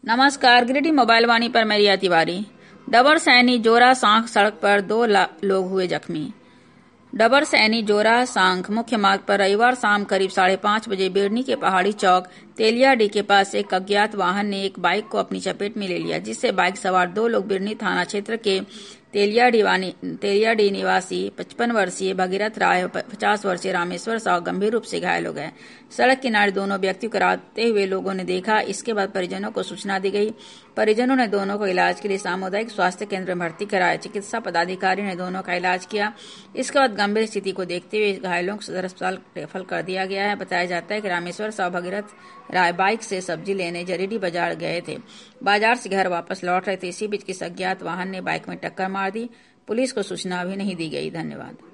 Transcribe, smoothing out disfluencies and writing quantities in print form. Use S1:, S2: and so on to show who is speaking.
S1: नमस्कार, गिरिडीह मोबाइल वाणी पर मैं रिया तिवारी। डबर सैनी जोरा सांख सड़क पर 2 लोग हुए जख्मी। डबर सैनी जोरा सांख मुख्य मार्ग पर रविवार शाम करीब 5:30 बजे बिरनी के पहाड़ी चौक तेलियाडी के पास एक अज्ञात वाहन ने एक बाइक को अपनी चपेट में ले लिया, जिससे बाइक सवार 2 लोग बिरनी थाना क्षेत्र के तेलियाडी निवासी 55 वर्षीय भगीरथ राय, 50 वर्षीय रामेश्वर साव गंभीर रूप से घायल हो गए। सड़क किनारे दोनों व्यक्तियों को आते हुए लोगों ने देखा। इसके बाद परिजनों को सूचना दी गई। परिजनों ने दोनों को इलाज के लिए सामुदायिक स्वास्थ्य केंद्र में भर्ती कराया। चिकित्सा पदाधिकारी ने दोनों का इलाज किया। इसके बाद गंभीर स्थिति को देखते हुए घायलों को सदर अस्पताल रेफर कर दिया गया है। बताया जाता है कि रामेश्वर साव भगीरथ राय बाइक से सब्जी लेने जरीडी बाजार गए थे। बाजार से घर वापस लौट रहे थे। इसी बीच किसी अज्ञात वाहन ने बाइक में टक्कर मार दी। पुलिस को सूचना अभी नहीं दी गई। धन्यवाद।